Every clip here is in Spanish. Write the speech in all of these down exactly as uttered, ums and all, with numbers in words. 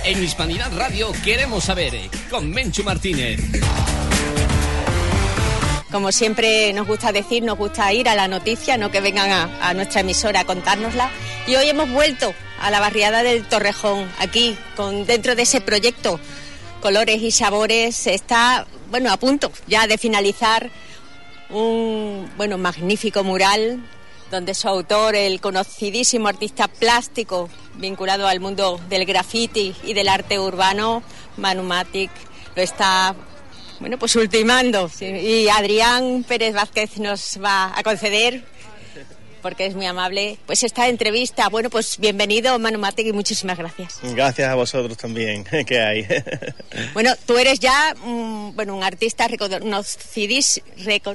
En Hispanidad Radio queremos saber, con Menchu Martínez. Como siempre nos gusta decir, nos gusta ir a la noticia, no que vengan a, a nuestra emisora a contárnosla. Y hoy hemos vuelto a la barriada del Torrejón, aquí, con dentro de ese proyecto Colores y Sabores, está, bueno, a punto ya de finalizar un, bueno, magnífico mural donde su autor, el conocidísimo artista plástico vinculado al mundo del graffiti y del arte urbano, Manu Matic, lo está, bueno, pues ultimando. Y Adrián Pérez Vázquez nos va a conceder, porque es muy amable, pues esta entrevista. Bueno, pues bienvenido, Manu Matic, y muchísimas gracias. Gracias a vosotros también, que hay. Bueno, tú eres ya, um, bueno, un artista reconocidísimo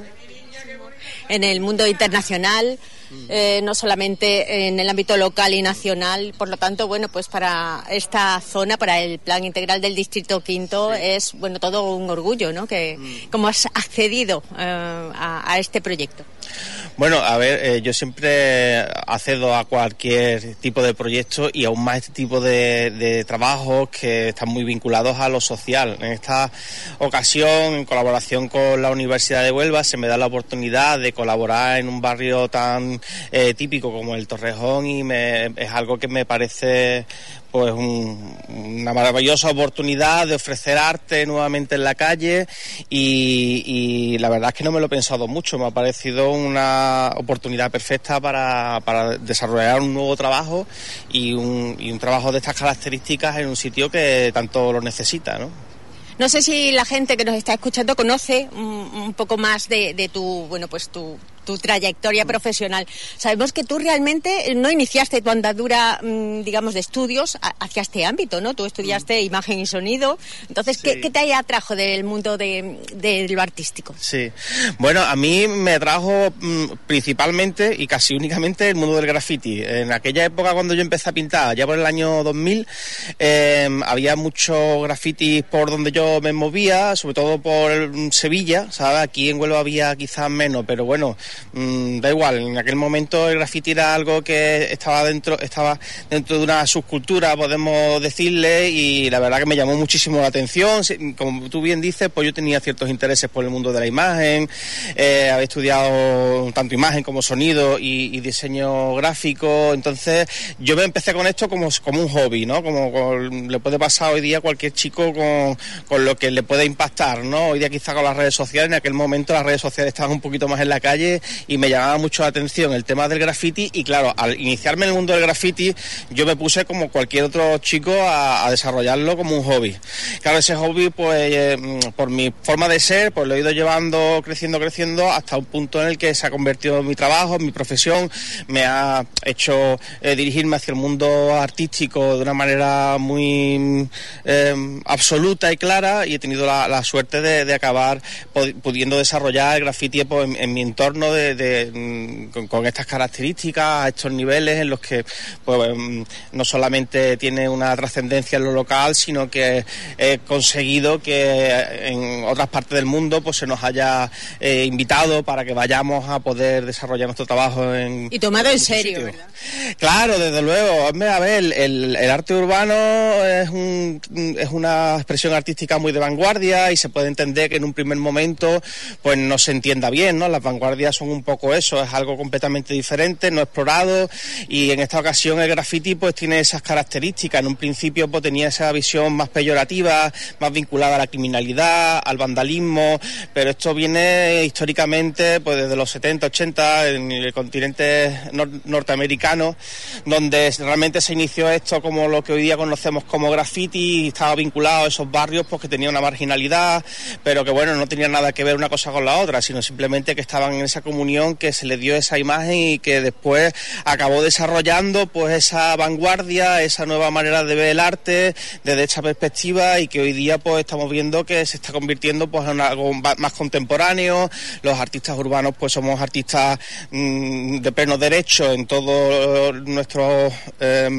en el mundo internacional, eh, no solamente en el ámbito local y nacional. Por lo tanto, bueno, pues para esta zona, para el Plan Integral del Distrito Quinto, sí, es, bueno, todo un orgullo, ¿no? Que mm. cómo has accedido uh, a, a este proyecto. Bueno, a ver, eh, yo siempre accedo a cualquier tipo de proyecto y aún más este tipo de, de trabajos que están muy vinculados a lo social. En esta ocasión, en colaboración con la Universidad de Huelva, se me da la oportunidad de colaborar en un barrio tan eh, típico como el Torrejón, y me, es algo que me parece pues un, una maravillosa oportunidad de ofrecer arte nuevamente en la calle, y, y la verdad es que no me lo he pensado mucho. Me ha parecido una oportunidad perfecta para, para desarrollar un nuevo trabajo y un, y un trabajo de estas características en un sitio que tanto lo necesita, ¿no? No sé si la gente que nos está escuchando conoce un, un poco más de, de tu, bueno, pues tu, tu trayectoria profesional. Sabemos que tú realmente no iniciaste tu andadura, digamos, de estudios hacia este ámbito, ¿no? Tú estudiaste mm. imagen y sonido. Entonces, sí. ¿qué, qué te atrajo del mundo de, de lo artístico? Sí. Bueno, a mí me atrajo mm, principalmente y casi únicamente el mundo del graffiti. En aquella época, cuando yo empecé a pintar, ya por el año dos mil, eh, había muchos grafitis por donde yo me movía, sobre todo por Sevilla, ¿sabes? Aquí en Huelva había quizás menos, pero bueno, mmm, da igual. En aquel momento el graffiti era algo que estaba dentro, estaba dentro de una subcultura, podemos decirle, y la verdad que me llamó muchísimo la atención. Como tú bien dices, pues yo tenía ciertos intereses por el mundo de la imagen, eh, había estudiado tanto imagen como sonido y, y diseño gráfico. Entonces yo me empecé con esto como, como un hobby, ¿no? Como, como le puede pasar hoy día a cualquier chico con, con lo que le puede impactar, ¿no? Hoy día quizá con las redes sociales, en aquel momento las redes sociales estaban un poquito más en la calle y me llamaba mucho la atención el tema del graffiti. Y claro, al iniciarme en el mundo del graffiti, yo me puse como cualquier otro chico a, a desarrollarlo como un hobby. Claro, ese hobby, pues eh, por mi forma de ser, pues lo he ido llevando creciendo, creciendo hasta un punto en el que se ha convertido en mi trabajo, en mi profesión. Me ha hecho eh, dirigirme hacia el mundo artístico de una manera muy eh, absoluta y clara, y he tenido la, la suerte de, de acabar pudiendo desarrollar el graffiti pues, en, en mi entorno de, de, con, con estas características, a estos niveles en los que pues, no solamente tiene una trascendencia en lo local, sino que he conseguido que en otras partes del mundo pues se nos haya eh, invitado para que vayamos a poder desarrollar nuestro trabajo en... Y tomado en, en serio, ¿verdad? Claro, desde luego. A ver, el, el, el arte urbano es, un, es una expresión artística muy de vanguardia, y se puede entender que en un primer momento pues no se entienda bien, ¿no? Las vanguardias son un poco eso, es algo completamente diferente, no explorado, y en esta ocasión el graffiti pues tiene esas características. En un principio pues tenía esa visión más peyorativa, más vinculada a la criminalidad, al vandalismo, pero esto viene históricamente pues desde los setenta, ochenta en el continente nor- norteamericano, donde realmente se inició esto como lo que hoy día conocemos como graffiti, y estaba vinculado a esos barrios pues que tenía una marginalidad, pero que bueno, no tenía nada que ver una cosa con la otra, sino simplemente que estaban en esa comunión, que se le dio esa imagen y que después acabó desarrollando pues esa vanguardia, esa nueva manera de ver el arte desde esta perspectiva, y que hoy día pues estamos viendo que se está convirtiendo pues en algo más contemporáneo. Los artistas urbanos pues somos artistas mmm, de pleno derecho en todos nuestros eh,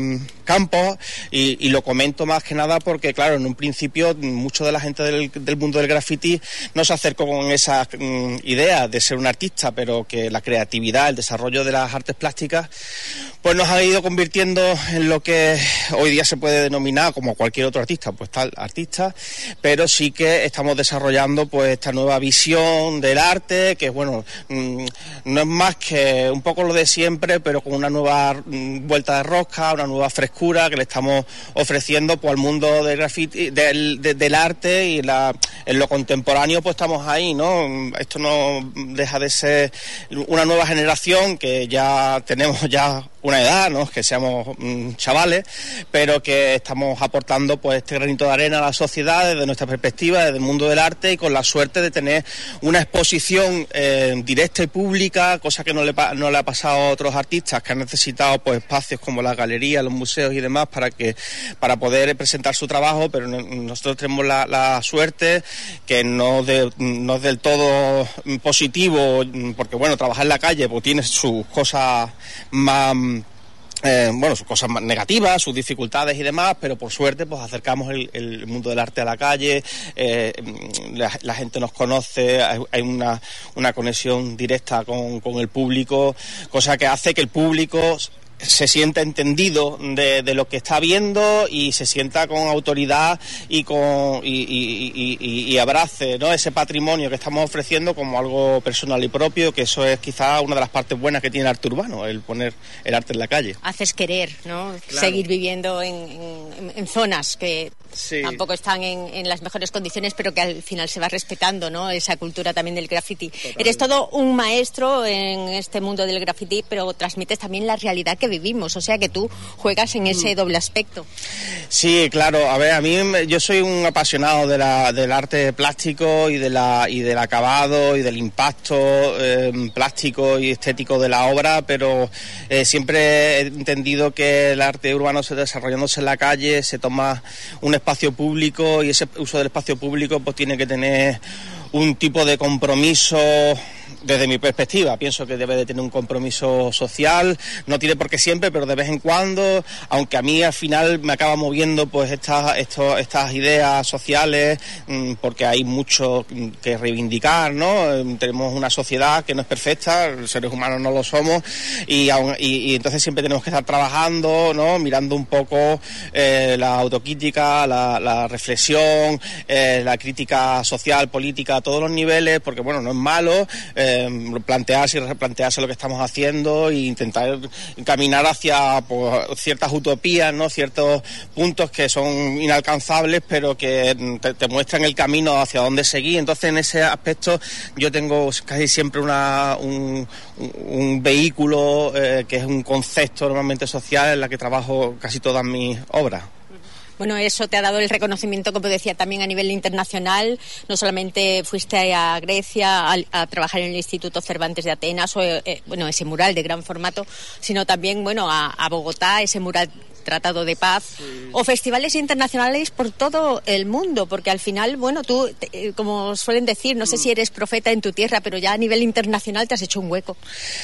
campos, y, y lo comento más que nada porque, claro, en un principio mucho de la gente del, del mundo del graffiti no se acercó con esa mm, idea de ser un artista, pero que la creatividad, el desarrollo de las artes plásticas, pues nos ha ido convirtiendo en lo que hoy día se puede denominar, como cualquier otro artista, pues tal artista, pero sí que estamos desarrollando pues esta nueva visión del arte, que bueno, mmm, no es más que un poco lo de siempre, pero con una nueva mmm, vuelta de rosca, una nueva frescura que le estamos ofreciendo pues al mundo del graffiti, del, de, del arte, y la, en lo contemporáneo pues estamos ahí, ¿no? Esto no deja de ser una nueva generación que ya tenemos ya una edad, no es que seamos mmm, chavales, pero que estamos aportando pues este granito de arena a la sociedad desde nuestra perspectiva, desde el mundo del arte, y con la suerte de tener una exposición eh, directa y pública, cosa que no le, no le ha pasado a otros artistas que han necesitado pues espacios como las galerías, los museos y demás para que para poder presentar su trabajo, pero nosotros tenemos la, la suerte que no, de, no es del todo positivo, porque bueno, trabajar en la calle pues tiene sus cosas más Eh, bueno, sus cosas negativas, sus dificultades y demás, pero por suerte pues acercamos el, el mundo del arte a la calle, eh, la, la gente nos conoce, hay, hay una, una conexión directa con, con el público, cosa que hace que el público se sienta entendido de, de lo que está viendo y se sienta con autoridad y con y, y, y, y abrace, ¿no?, ese patrimonio que estamos ofreciendo como algo personal y propio, que eso es quizá una de las partes buenas que tiene el arte urbano, el poner el arte en la calle. Haces querer, ¿no? Claro. Seguir viviendo en, en, en zonas que sí. tampoco están en, en las mejores condiciones, pero que al final se va respetando, ¿no?, esa cultura también del graffiti. Totalmente. Eres todo un maestro en este mundo del graffiti, pero transmites también la realidad que vivimos, o sea que tú juegas en ese doble aspecto. Sí, claro, a ver, a mí yo soy un apasionado de la, del arte plástico y de la y del acabado y del impacto eh, plástico y estético de la obra, pero eh, siempre he entendido que el arte urbano se desarrollándose en la calle, se toma un espacio público, y ese uso del espacio público pues tiene que tener un tipo de compromiso. Desde mi perspectiva, pienso que debe de tener un compromiso social, no tiene por qué siempre, pero de vez en cuando, aunque a mí al final me acaba moviendo pues estas, estos, estas ideas sociales, porque hay mucho que reivindicar, ¿no? Tenemos una sociedad que no es perfecta, los seres humanos no lo somos, y, y, y entonces siempre tenemos que estar trabajando, ¿no?, mirando un poco eh, la autocrítica, la, la reflexión, eh, la crítica social, política a todos los niveles, porque bueno, no es malo eh, plantearse y replantearse lo que estamos haciendo e intentar caminar hacia pues, ciertas utopías, ¿no?, ciertos puntos que son inalcanzables, pero que te, te muestran el camino hacia dónde seguir. Entonces, en ese aspecto yo tengo casi siempre una un, un vehículo eh, que es un concepto normalmente social en la que trabajo casi todas mis obras. Bueno, eso te ha dado el reconocimiento, como decía, también a nivel internacional. No solamente fuiste a Grecia a, a trabajar en el Instituto Cervantes de Atenas, o eh, bueno, ese mural de gran formato, sino también, bueno, a, a Bogotá, ese mural Tratado de Paz, sí. o festivales internacionales por todo el mundo, porque al final, bueno, tú, te, como suelen decir, no sé si eres profeta en tu tierra, pero ya a nivel internacional te has hecho un hueco.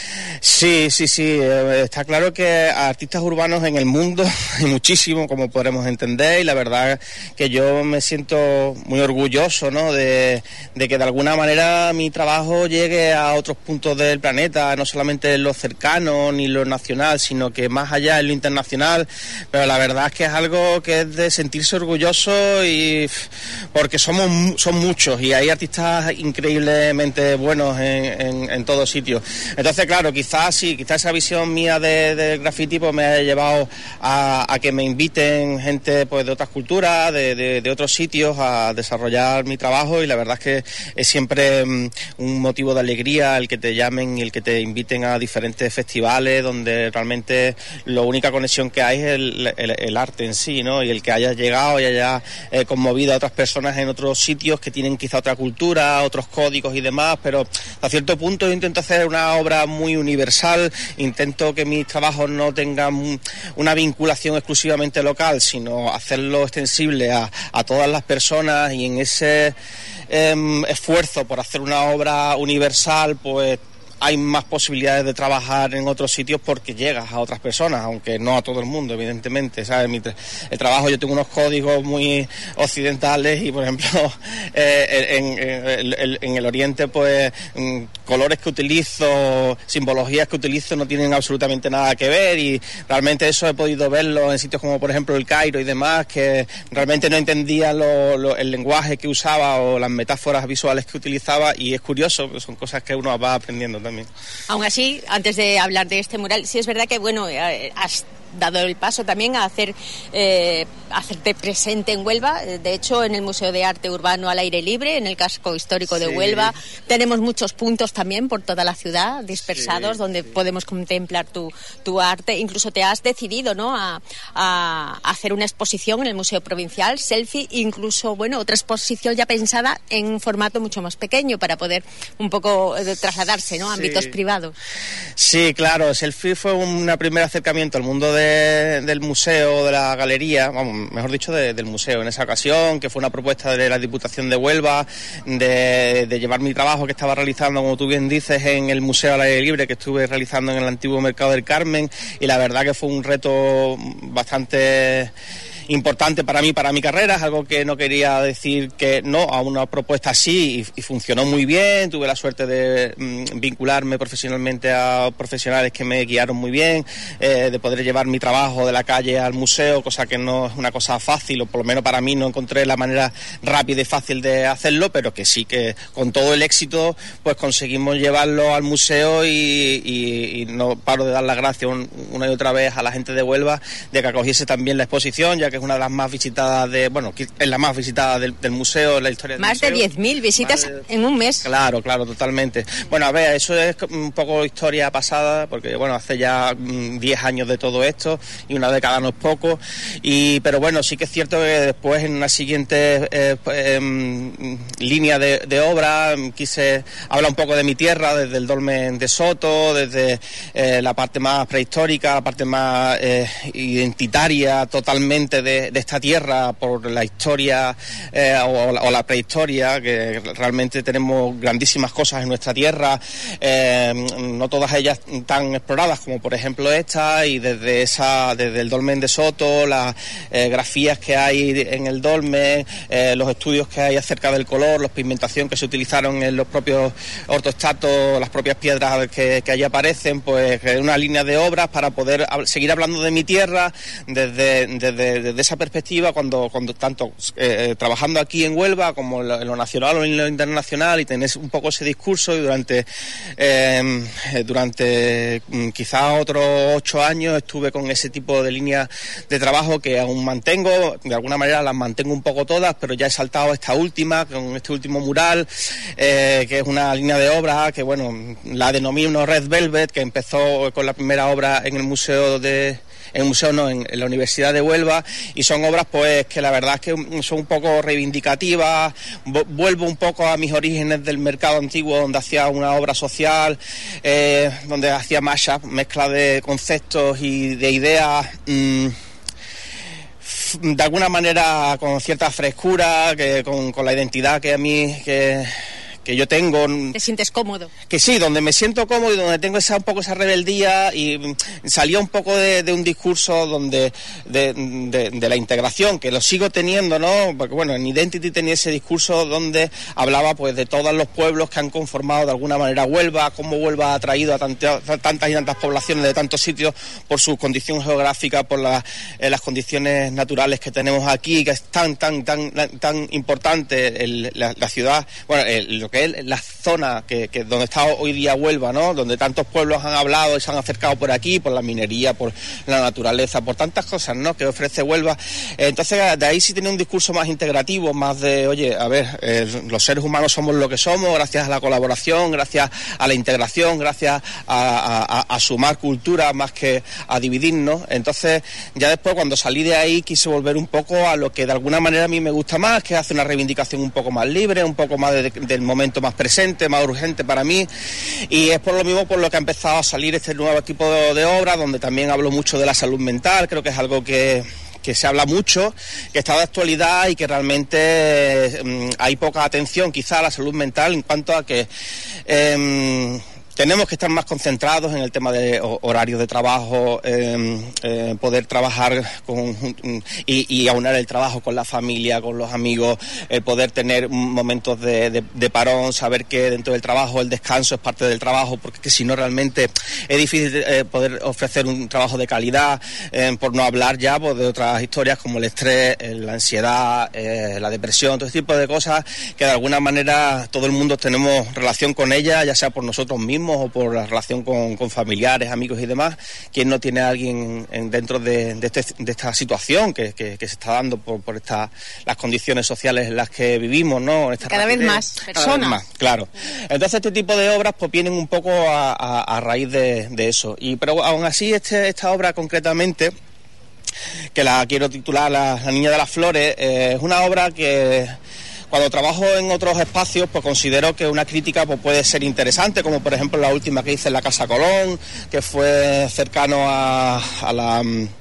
Sí, sí, sí, está claro que artistas urbanos en el mundo hay muchísimo, como podremos entender, y la verdad que yo me siento muy orgulloso, ¿no?, de, de que de alguna manera mi trabajo llegue a otros puntos del planeta, no solamente en lo cercano ni lo nacional, sino que más allá en lo internacional. Pero la verdad es que es algo que es de sentirse orgulloso, y porque somos son muchos y hay artistas increíblemente buenos en, en, en todos sitios. Entonces, claro, quizás sí, quizás esa visión mía de, de graffiti pues me ha llevado a, a que me inviten gente pues de otras culturas, de, de, de otros sitios a desarrollar mi trabajo, y la verdad es que es siempre um, un motivo de alegría el que te llamen y el que te inviten a diferentes festivales donde realmente la única conexión que hay es el El, el, el arte en sí, ¿no? Y el que haya llegado y haya eh, conmovido a otras personas en otros sitios que tienen quizá otra cultura, otros códigos y demás, pero a cierto punto yo intento hacer una obra muy universal, intento que mis trabajos no tengan una vinculación exclusivamente local, sino hacerlo extensible a, a todas las personas, y en ese eh, esfuerzo por hacer una obra universal, pues hay más posibilidades de trabajar en otros sitios porque llegas a otras personas, aunque no a todo el mundo, evidentemente, ¿sabes? Mi tra- el trabajo, yo tengo unos códigos muy occidentales y, por ejemplo, eh, en, en, en, en el Oriente, pues, colores que utilizo, simbologías que utilizo no tienen absolutamente nada que ver, y realmente eso he podido verlo en sitios como, por ejemplo, el Cairo y demás, que realmente no entendía lo, lo, el lenguaje que usaba o las metáforas visuales que utilizaba, y es curioso, son cosas que uno va aprendiendo también. Aún así, antes de hablar de este mural, sí es verdad que, bueno, has dado el paso también a hacer eh, hacerte presente en Huelva. De hecho, en el Museo de Arte Urbano al aire libre, en el casco histórico de sí. Huelva, tenemos muchos puntos también por toda la ciudad, dispersados, sí, donde sí. podemos contemplar tu, tu arte. Incluso te has decidido, ¿no?, a, a hacer una exposición en el Museo Provincial, Selfie, incluso, bueno, otra exposición ya pensada en un formato mucho más pequeño para poder un poco eh, trasladarse, ¿no?, a ámbitos sí. privados. Sí, claro, Selfie fue un primer acercamiento al mundo de del museo, de la galería, vamos, mejor dicho, de, del museo en esa ocasión, que fue una propuesta de la Diputación de Huelva, de, de llevar mi trabajo que estaba realizando, como tú bien dices, en el Museo al aire libre, que estuve realizando en el antiguo Mercado del Carmen, y la verdad que fue un reto bastante importante para mí, para mi carrera. Es algo que no quería decir que no a una propuesta así, y, y funcionó muy bien. Tuve la suerte de mm, vincularme profesionalmente a profesionales que me guiaron muy bien, eh, de poder llevar mi trabajo de la calle al museo, cosa que no es una cosa fácil, o por lo menos para mí no encontré la manera rápida y fácil de hacerlo, pero que sí que con todo el éxito pues conseguimos llevarlo al museo, y, y, y no paro de dar las gracias un, una y otra vez a la gente de Huelva de que acogiese también la exposición, ya que es una de las más visitadas de, bueno, es la más visitada del, del museo, en la historia del más museo. De diez mil visitas de... en un mes. Claro, claro, totalmente. Bueno, a ver, eso es un poco historia pasada, porque bueno, hace ya diez años de todo esto, y una década no es poco, y pero bueno, sí que es cierto que después en una siguiente eh, eh, línea de, de obra quise hablar un poco de mi tierra, desde el Dolmen de Soto, desde eh, la parte más prehistórica, la parte más eh, identitaria totalmente de, de esta tierra, por la historia eh, o, o la prehistoria, que realmente tenemos grandísimas cosas en nuestra tierra, eh, no todas ellas tan exploradas como por ejemplo esta, y desde esa desde el Dolmen de Soto, las eh, grafías que hay en el dolmen, eh, los estudios que hay acerca del color, la pigmentación que se utilizaron en los propios ortostatos, las propias piedras que, que allí aparecen, pues es una línea de obras para poder seguir hablando de mi tierra desde, desde, desde esa perspectiva, cuando, cuando tanto eh, trabajando aquí en Huelva como en lo, en lo nacional o en lo internacional, y tenés un poco ese discurso. Y durante eh, durante quizás otros ocho años estuve con ese tipo de líneas de trabajo que aún mantengo, de alguna manera las mantengo un poco todas, pero ya he saltado esta última, con este último mural, eh, que es una línea de obra que, bueno, la denomino Red Velvet, que empezó con la primera obra en el museo de... en el museo no, en, en la Universidad de Huelva, y son obras pues que la verdad es que son un poco reivindicativas. Vuelvo un poco a mis orígenes del mercado antiguo, donde hacía una obra social, eh, donde hacía mashup, mezcla de conceptos y de ideas, mmm, de alguna manera con cierta frescura, que con, con la identidad que a mí... que que yo tengo. ¿Te sientes cómodo? Que sí, donde me siento cómodo y donde tengo esa un poco esa rebeldía, y salía un poco de, de un discurso donde de, de, de la integración, que lo sigo teniendo, ¿no? Porque bueno, en Identity tenía ese discurso donde hablaba pues de todos los pueblos que han conformado de alguna manera Huelva, cómo Huelva ha atraído a tantas, tantas y tantas poblaciones de tantos sitios por su condición geográfica, por la, eh, las condiciones naturales que tenemos aquí, que es tan, tan, tan, tan importante el, la, la ciudad, bueno, el, lo que es la zona que, que donde está hoy día Huelva, ¿no? Donde tantos pueblos han hablado y se han acercado por aquí, por la minería, por la naturaleza, por tantas cosas, ¿no?, que ofrece Huelva. Entonces, de ahí sí tiene un discurso más integrativo, más de, oye, a ver, eh, los seres humanos somos lo que somos gracias a la colaboración, gracias a la integración, gracias a, a, a sumar cultura más que a dividirnos. Entonces, ya después, cuando salí de ahí, quise volver un poco a lo que de alguna manera a mí me gusta más, que hace una reivindicación un poco más libre, un poco más de, de, del momento más presente, más urgente para mí, y es por lo mismo por lo que ha empezado a salir este nuevo tipo de, de obras, donde también hablo mucho de la salud mental. Creo que es algo que que se habla mucho, que está de actualidad, y que realmente eh, hay poca atención quizá a la salud mental, en cuanto a que eh, tenemos que estar más concentrados en el tema de horarios de trabajo, eh, eh, poder trabajar con, y, y aunar el trabajo con la familia, con los amigos, el poder tener momentos de, de, de parón, saber que dentro del trabajo el descanso es parte del trabajo, porque que si no realmente es difícil eh, poder ofrecer un trabajo de calidad, eh, por no hablar ya pues, de otras historias como el estrés, eh, la ansiedad, eh, la depresión, todo ese tipo de cosas que de alguna manera todo el mundo tenemos relación con ellas, ya sea por nosotros mismos o por la relación con, con familiares, amigos y demás. ¿Quién no tiene a alguien en, dentro de, de, este, de esta situación que, que, que se está dando por, por esta, las condiciones sociales en las que vivimos, ¿no? Esta cada rapidez, vez más personas. Cada vez más, claro. Entonces este tipo de obras pues vienen un poco a, a, a raíz de, de eso. Y pero aún así este, esta obra concretamente, que la quiero titular La, la Niña de las Flores, eh, es una obra que cuando trabajo en otros espacios, pues considero que una crítica pues, puede ser interesante, como por ejemplo la última que hice en la Casa Colón, que fue cercano a, a la...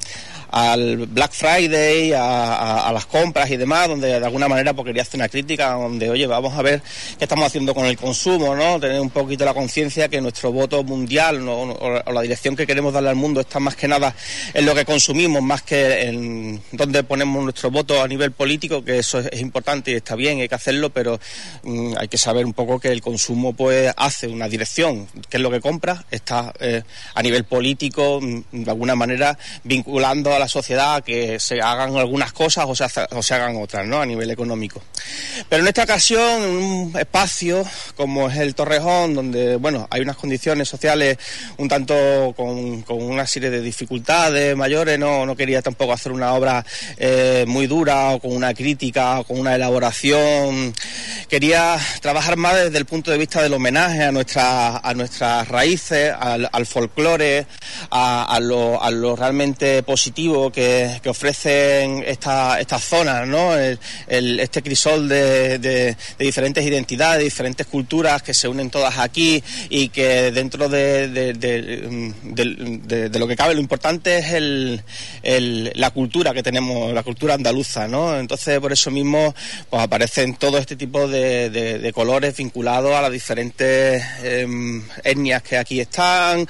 al Black Friday, a, a, a las compras y demás, donde de alguna manera pues, quería hacer una crítica, donde, oye, vamos a ver qué estamos haciendo con el consumo, ¿no? Tener un poquito la conciencia que nuestro voto mundial, ¿no? o, o la dirección que queremos darle al mundo está más que nada en lo que consumimos, más que en dónde ponemos nuestro voto a nivel político, que eso es, es importante y está bien, hay que hacerlo, pero mmm, hay que saber un poco que el consumo pues hace una dirección, qué es lo que compras, está eh, a nivel político, mmm, de alguna manera vinculando a la sociedad que se hagan algunas cosas o se, hace, o se hagan otras, ¿no? A nivel económico. Pero en esta ocasión, en un espacio como es el Torrejón, donde, bueno, hay unas condiciones sociales un tanto con, con una serie de dificultades mayores, no, no quería tampoco hacer una obra eh, muy dura o con una crítica o con una elaboración. Quería trabajar más desde el punto de vista del homenaje a, nuestra, a nuestras raíces, al, al folclore, a, a, lo, a lo realmente positivo Que, que ofrecen esta, estas zonas, ¿no? El, el, este crisol de, de, de diferentes identidades, de diferentes culturas que se unen todas aquí y que dentro de, de, de, de, de, de lo que cabe lo importante es el, el, la cultura que tenemos, la cultura andaluza, ¿no? Entonces por eso mismo pues aparecen todo este tipo de, de, de colores vinculados a las diferentes eh, etnias que aquí están.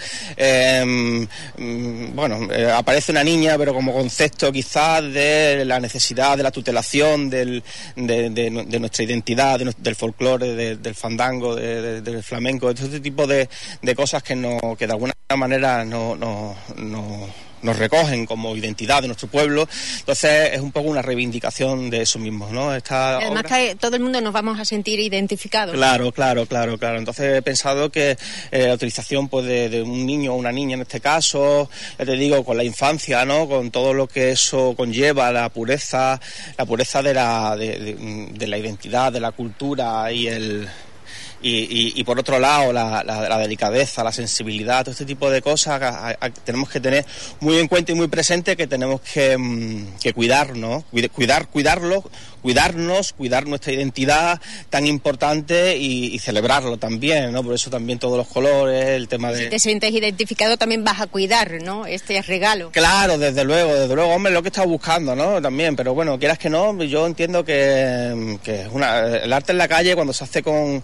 Eh, bueno, eh, aparece una niña pero como concepto quizás de la necesidad de la tutelación del, de, de, de nuestra identidad, de, del folclore, de, del fandango, de, de, del flamenco, de todo este tipo de, de cosas que, no, que de alguna manera no, no, no nos recogen como identidad de nuestro pueblo. Entonces es un poco una reivindicación de eso mismo, ¿no? Esta Además obra... que todo el mundo nos vamos a sentir identificados. Claro, claro, claro, claro. Entonces he pensado que eh, la utilización pues de, de un niño o una niña en este caso, ya te digo, con la infancia, ¿no? Con todo lo que eso conlleva, la pureza, la pureza de la, de, de, de la identidad, de la cultura y el... Y, y, y por otro lado la, la, la delicadeza, la sensibilidad, todo este tipo de cosas a, a, tenemos que tener muy en cuenta y muy presente, que tenemos que, que cuidar, ¿no? Cuidar, cuidarlo, cuidarnos, cuidar nuestra identidad tan importante y, y celebrarlo también, ¿no? Por eso también todos los colores, el tema de... Si te sientes identificado también vas a cuidar, ¿no? Este regalo. Claro, desde luego, desde luego, hombre, lo que estás buscando, ¿no? También, pero bueno, quieras que no, yo entiendo que, que es una, el arte en la calle cuando se hace con...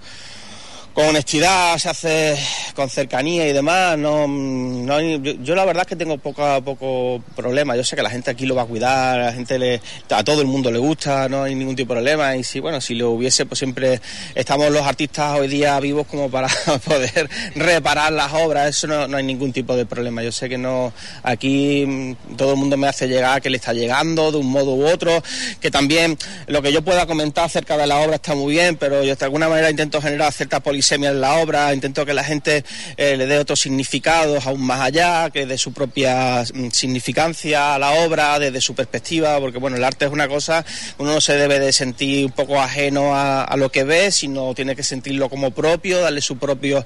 con honestidad, se hace con cercanía y demás, no, no hay, yo, yo la verdad es que tengo poca, poco problema. Yo sé que la gente aquí lo va a cuidar, a la gente le, a todo el mundo le gusta, no hay ningún tipo de problema, y si bueno, si lo hubiese, pues siempre estamos los artistas hoy día vivos como para poder reparar las obras, eso no, no hay ningún tipo de problema. Yo sé que no, aquí todo el mundo me hace llegar que le está llegando de un modo u otro, que también lo que yo pueda comentar acerca de la obra está muy bien, pero yo de alguna manera intento generar cierta polisemia en la obra, intento que la gente eh, le dé otros significados aún más allá, que de su propia mm, significancia a la obra, desde su perspectiva, porque bueno, el arte es una cosa, uno no se debe de sentir un poco ajeno a, a lo que ve, sino tiene que sentirlo como propio, darle su propio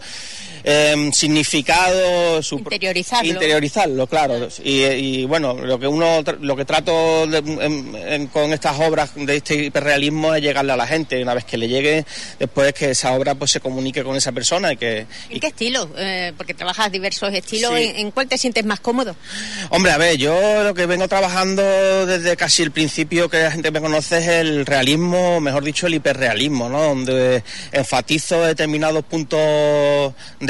eh, significado, su interiorizarlo. Interiorizarlo, claro. Y, y bueno, lo que uno, lo que trato de, en, en, con estas obras de este hiperrealismo es llegarle a la gente, una vez que le llegue, después que esa obra pues se comunique con esa persona y que... ¿En qué estilo? Eh, porque trabajas diversos estilos, Sí. ¿En, ¿en cuál te sientes más cómodo? Hombre, a ver, yo lo que vengo trabajando desde casi el principio que la gente me conoce es el realismo, mejor dicho el hiperrealismo, ¿no? Donde enfatizo determinados puntos de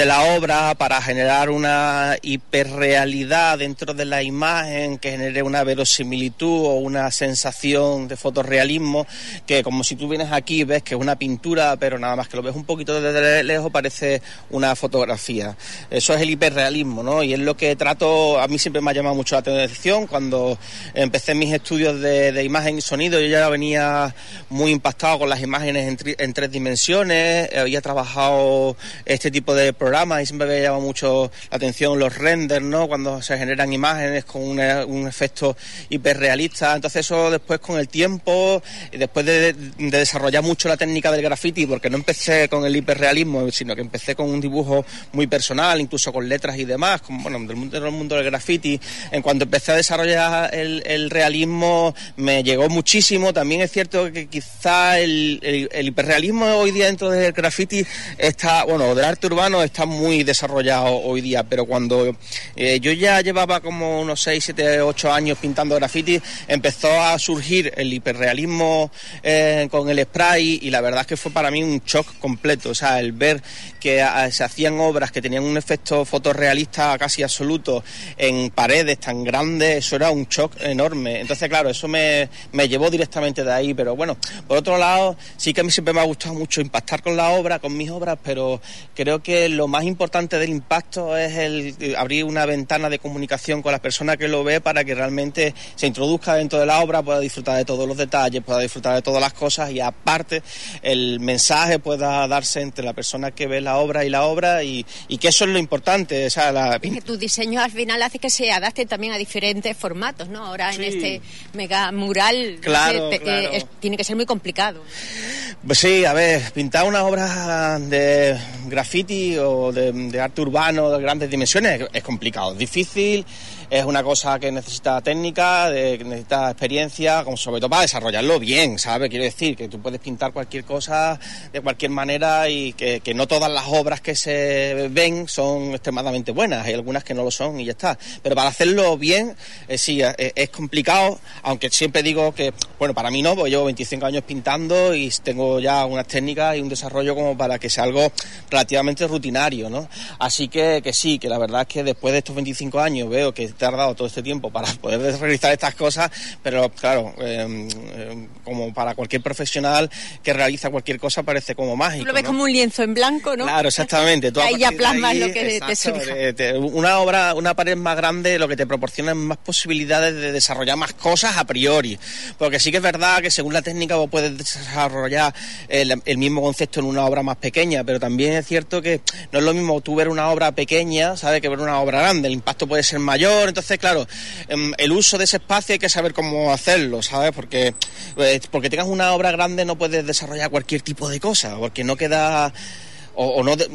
de la obra para generar una hiperrealidad dentro de la imagen que genere una verosimilitud o una sensación de fotorrealismo, que como si tú vienes aquí ves que es una pintura, pero nada más que lo ves un poquito desde lejos parece una fotografía. Eso es el hiperrealismo, ¿no? Y es lo que trato, a mí siempre me ha llamado mucho la atención. Cuando empecé mis estudios de, de imagen y sonido, yo ya venía muy impactado con las imágenes en, tri, en tres dimensiones, había trabajado este tipo de programas y siempre me llama mucho la atención los renders, ¿no? Cuando se generan imágenes con una, un efecto hiperrealista. Entonces eso después con el tiempo, después de, de desarrollar mucho la técnica del graffiti, porque no empecé con el hiperrealismo, sino que empecé con un dibujo muy personal, incluso con letras y demás, como, bueno, del mundo, del mundo del graffiti. En cuanto empecé a desarrollar el, el realismo, me llegó muchísimo. También es cierto que quizá el, el, el hiperrealismo hoy día dentro del graffiti está, bueno, del arte urbano está muy desarrollado hoy día, pero cuando eh, yo ya llevaba como unos seis, siete, ocho años pintando graffiti, empezó a surgir el hiperrealismo eh, con el spray, y la verdad es que fue para mí un shock completo. O sea, el ver que a, se hacían obras que tenían un efecto fotorrealista casi absoluto en paredes tan grandes, eso era un shock enorme. Entonces, claro, eso me, me llevó directamente de ahí. Pero bueno, por otro lado, sí que a mí siempre me ha gustado mucho impactar con la obra, con mis obras, pero creo que lo más importante del impacto es el abrir una ventana de comunicación con la persona que lo ve, para que realmente se introduzca dentro de la obra, pueda disfrutar de todos los detalles, pueda disfrutar de todas las cosas, y aparte el mensaje pueda darse entre la persona que ve la obra y la obra, y, y que eso es lo importante. O sea, la... que tu diseño al final hace que se adapte también a diferentes formatos, ¿no? Ahora sí. En este mega mural, claro, te, claro. Eh, es, tiene que ser muy complicado. Pues sí, a ver, pintar una obra de graffiti o de, de arte urbano de grandes dimensiones es, es complicado, es difícil, es una cosa que necesita técnica, de, que necesita experiencia, como sobre todo para desarrollarlo bien, ¿sabes? Quiero decir que tú puedes pintar cualquier cosa de cualquier manera, y que, que no todas las obras que se ven son extremadamente buenas, hay algunas que no lo son y ya está. Pero para hacerlo bien, eh, sí, es, es complicado, aunque siempre digo que, bueno, para mí no, porque llevo veinticinco años pintando y tengo ya unas técnicas y un desarrollo como para que sea algo relativamente rutinario, ¿no? Así que, que sí, que la verdad es que después de estos veinticinco años veo que he tardado todo este tiempo para poder realizar estas cosas, pero claro, eh, eh, como para cualquier profesional que realiza cualquier cosa parece como mágico. Tú lo ves, ¿no? Como un lienzo en blanco, ¿no? Claro, exactamente. Tú ahí ya plasmas ahí, lo que exacto, te surja. Te, te, una obra, una pared más grande lo que te proporciona es más posibilidades de desarrollar más cosas a priori, porque sí que es verdad que según la técnica vos puedes desarrollar el, el mismo concepto en una obra más pequeña, pero también es cierto que no es lo mismo tú ver una obra pequeña, ¿sabes?, que ver una obra grande. El impacto puede ser mayor. Entonces, claro, el uso de ese espacio hay que saber cómo hacerlo, ¿sabes? Porque, porque tengas una obra grande no puedes desarrollar cualquier tipo de cosa, porque no queda... O, o no,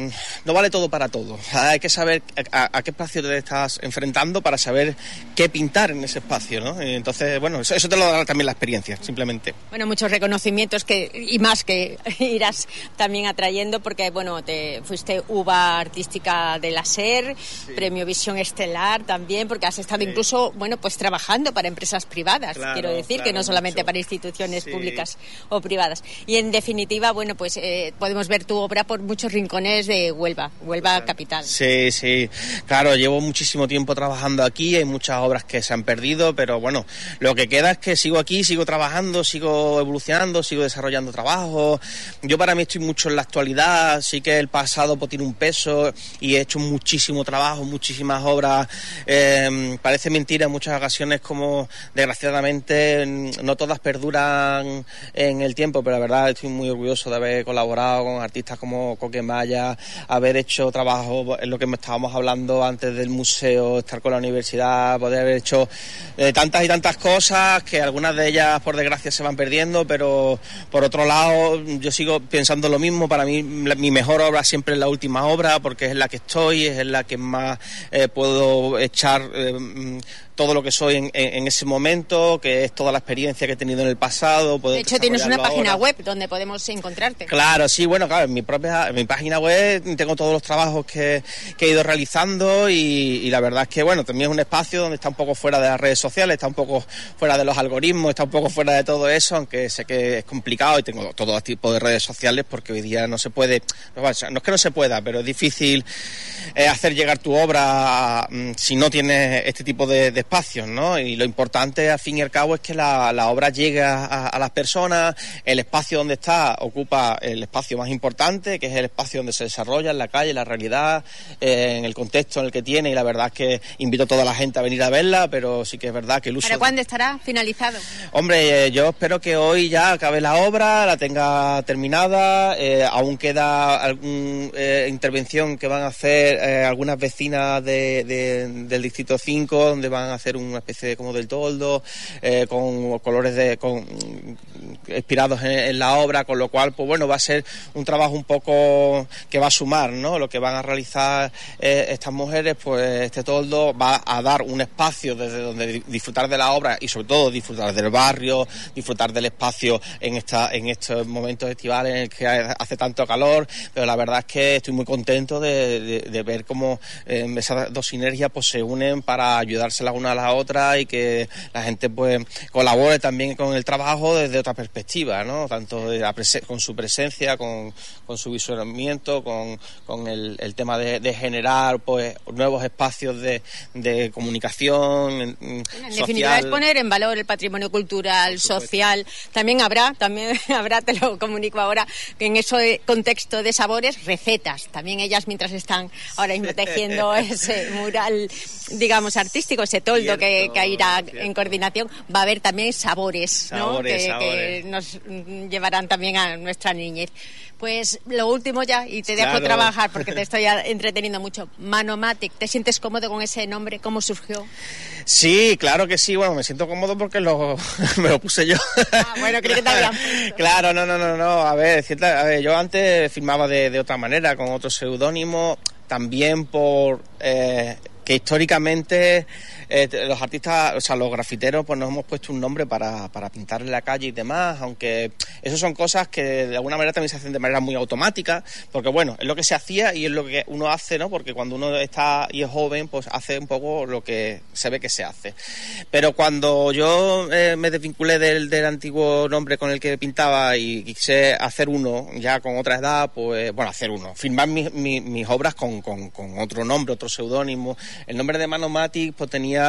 no vale todo para todo. O sea, hay que saber a, a qué espacio te estás enfrentando para saber qué pintar en ese espacio, ¿no? Entonces, bueno, eso, eso te lo da también la experiencia, simplemente. Bueno, muchos reconocimientos que y más que irás también atrayendo, porque, bueno, te fuiste uva artística de la SER, sí. Premio Visión Estelar también, porque has estado sí. incluso, bueno, pues trabajando para empresas privadas, claro, quiero decir, claro, que no solamente mucho. Para instituciones sí. públicas o privadas. Y en definitiva, bueno, pues eh, podemos ver tu obra por muchos rincones de Huelva, Huelva claro. capital. Sí, sí, claro, llevo muchísimo tiempo trabajando aquí, hay muchas obras que se han perdido, pero bueno, lo que queda es que sigo aquí, sigo trabajando, sigo evolucionando, sigo desarrollando trabajo. Yo para mí estoy mucho en la actualidad, sí que el pasado pues, tiene un peso y he hecho muchísimo trabajo, muchísimas obras. Eh, parece mentira en muchas ocasiones como desgraciadamente no todas perduran en el tiempo, pero la verdad estoy muy orgulloso de haber colaborado con artistas como Coquemaya, haber hecho trabajo en lo que estábamos hablando antes del museo, estar con la universidad, poder haber hecho eh, tantas y tantas cosas que algunas de ellas por desgracia se van perdiendo, pero por otro lado yo sigo pensando lo mismo. Para mí la, mi mejor obra siempre es la última obra, porque es en la que estoy, es en la que más eh, puedo echar eh, todo lo que soy en, en, en ese momento, que es toda la experiencia que he tenido en el pasado. De hecho, tienes una página web donde podemos encontrarte. Claro, sí, bueno, claro, en mi propia en mi página web tengo todos los trabajos que, que he ido realizando y, y la verdad es que, bueno, también es un espacio donde está un poco fuera de las redes sociales, está un poco fuera de los algoritmos, está un poco fuera de todo eso, aunque sé que es complicado y tengo todo tipo de redes sociales porque hoy día no se puede, no es que no se pueda, pero es difícil eh, hacer llegar tu obra mm, si no tienes este tipo de, de espacios, ¿no? Y lo importante, al fin y al cabo, es que la, la obra llegue a, a las personas. El espacio donde está ocupa el espacio más importante, que es el espacio donde se desarrolla en la calle, la realidad, eh, en el contexto en el que tiene, y la verdad es que invito a toda la gente a venir a verla, pero sí que es verdad que el uso... ¿Para cuándo estará finalizado? Hombre, eh, yo espero que hoy ya acabe la obra, la tenga terminada, eh, aún queda alguna eh, intervención que van a hacer eh, algunas vecinas de, de, del Distrito cinco, donde van a hacer una especie de como del toldo, eh, con colores de con inspirados en, en la obra, con lo cual, pues bueno, va a ser un trabajo un poco que va a sumar, ¿no? Lo que van a realizar eh, estas mujeres, pues este toldo va a dar un espacio desde donde disfrutar de la obra y sobre todo disfrutar del barrio, disfrutar del espacio en esta en estos momentos estivales en el que hace tanto calor, pero la verdad es que estoy muy contento de, de, de ver cómo eh, esas dos sinergias pues se unen para ayudarse la una a la otra y que la gente pues colabore también con el trabajo desde otra perspectiva, ¿no? Tanto de la prese- con su presencia, con, con su visualamiento, con, con el, el tema de, de generar pues nuevos espacios de, de comunicación en, en social. definitiva es poner en valor el patrimonio cultural, social. También habrá, también habrá, te lo comunico ahora, que en ese contexto de sabores, recetas. También ellas mientras están ahora mismo tejiendo ese mural, digamos, artístico, ese toldo cierto, que, que irá cierto. en coordinación, va a haber también sabores, sabores, ¿no? Que, sabores. que nos llevarán también a nuestra niñez. Pues lo último ya, y te dejo claro. trabajar porque te estoy entreteniendo mucho. Manomatic, ¿te sientes cómodo con ese nombre? ¿Cómo surgió? Sí, claro que sí. Bueno, me siento cómodo porque lo, me lo puse yo. Ah, bueno, creo que te habían puesto. Claro, no, no, no, no. A ver, cierta, a ver, yo antes firmaba de, de otra manera, con otro seudónimo, también por eh, que históricamente eh, los artistas, o sea, los grafiteros, pues nos hemos puesto un nombre para, para pintar en la calle y demás, aunque eso son cosas que de alguna manera también se hacen de manera muy automática, porque bueno, es lo que se hacía y es lo que uno hace, ¿no? Porque cuando uno está y es joven, pues hace un poco lo que se ve que se hace. Pero cuando yo eh, me desvinculé del, del antiguo nombre con el que pintaba y quise hacer uno ya con otra edad, pues bueno, hacer uno, firmar mi, mi, mis obras con, con, con otro nombre, otro seudónimo. El nombre de Manomatic pues tenía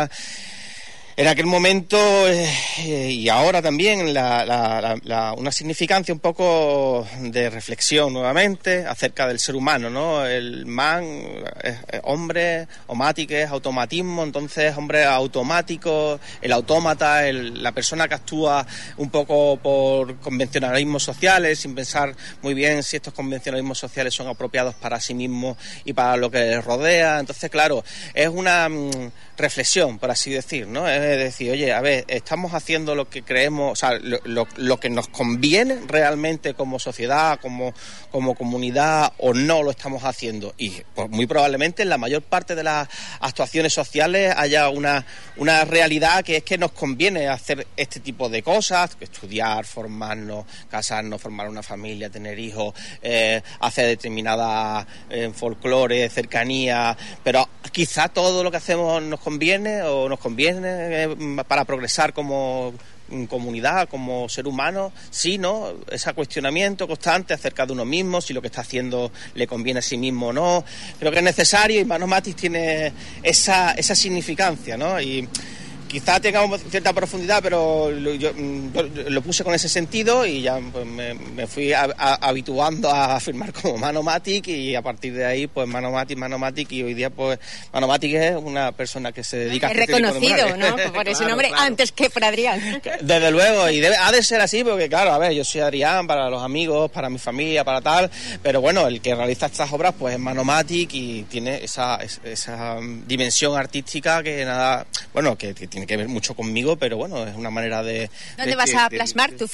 en aquel momento eh, y ahora también la, la, la, la, una significancia un poco de reflexión nuevamente acerca del ser humano, ¿no? El man es, es hombre, omatic es automatismo, entonces hombre automático, el autómata, el, la persona que actúa un poco por convencionalismos sociales sin pensar muy bien si estos convencionalismos sociales son apropiados para sí mismos y para lo que les rodea. Entonces, claro, es una mmm, reflexión, por así decir, ¿no? Es decir, oye, a ver, estamos haciendo lo que creemos, o sea, lo, lo, lo que nos conviene realmente como sociedad, como, como comunidad, o no lo estamos haciendo. Y pues, muy probablemente en la mayor parte de las actuaciones sociales haya una, una realidad que es que nos conviene hacer este tipo de cosas, estudiar, formarnos, casarnos, formar una familia, tener hijos, eh, hacer determinada eh, folclore, cercanía, pero quizá todo lo que hacemos nos conviene o nos conviene eh, para progresar como comunidad, como ser humano, sí, ¿no? Ese cuestionamiento constante acerca de uno mismo, si lo que está haciendo le conviene a sí mismo o no. Creo que es necesario y Manomatic tiene esa, esa significancia, ¿no? Y quizá tenga cierta profundidad, pero lo, yo, yo lo puse con ese sentido y ya pues, me, me fui a, a, habituando a firmar como Manomatic y a partir de ahí pues Manomatic, Manomatic y hoy día pues Manomatic es una persona que se dedica es a este reconocido, tipo de ¿no? Por claro, ese nombre claro. Antes que por Adrián. Desde luego, y debe, ha de ser así porque claro, a ver, yo soy Adrián para los amigos, para mi familia, para tal, pero bueno, el que realiza estas obras pues es Manomatic y tiene esa, esa dimensión artística que nada, bueno, que, que tiene que ver mucho conmigo, pero bueno, es una manera de... ¿Dónde de, vas de, a de, plasmar de, tu firma?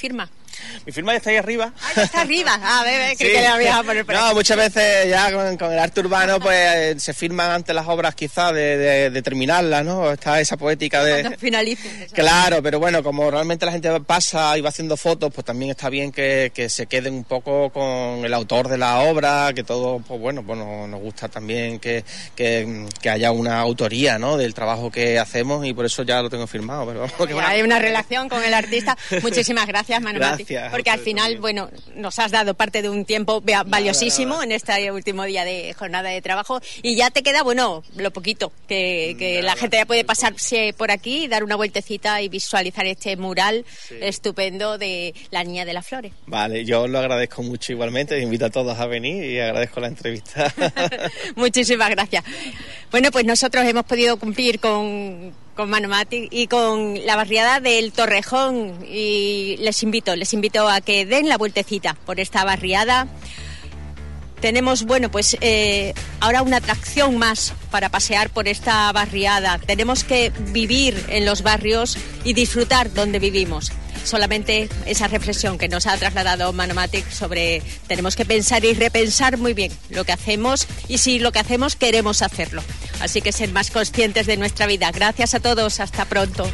Mi firma ya está ahí arriba. Ah, ya está arriba. Ah, bebé, creí Sí. que le habías a poner por No, aquí. muchas veces ya con, con el arte urbano pues se firman antes las obras quizás de, de, de terminarlas, ¿no? Está esa poética de... Cuando finalice. Claro, pero bueno, como realmente la gente pasa y va haciendo fotos, pues también está bien que, que se queden un poco con el autor de la obra, que todo, pues bueno, pues nos, nos gusta también que, que, que haya una autoría, ¿no? Del trabajo que hacemos y por eso ya lo tengo firmado. Pero vamos, que Ya bueno. hay una relación con el artista. Muchísimas gracias, Manu Martín. Gracias. Porque al final, bueno, nos has dado parte de un tiempo vea- valiosísimo nada. En este último día de jornada de trabajo y ya te queda, bueno, lo poquito, que, que nada, la gente ya puede pasarse por aquí, dar una vueltecita y visualizar este mural sí. estupendo de la Niña de las Flores. Vale, yo os lo agradezco mucho igualmente, os invito a todos a venir y agradezco la entrevista. Muchísimas gracias. Bueno, pues nosotros hemos podido cumplir con... con Manu Martín y con la barriada del Torrejón y les invito, les invito a que den la vueltecita por esta barriada. Tenemos, bueno, pues eh, ahora una atracción más para pasear por esta barriada. Tenemos que vivir en los barrios y disfrutar donde vivimos. Solamente esa reflexión que nos ha trasladado Manu Martín sobre tenemos que pensar y repensar muy bien lo que hacemos y si lo que hacemos queremos hacerlo. Así que ser más conscientes de nuestra vida. Gracias a todos, hasta pronto.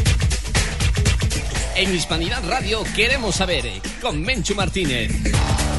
En Hispanidad Radio queremos saber, con Menchu Martínez.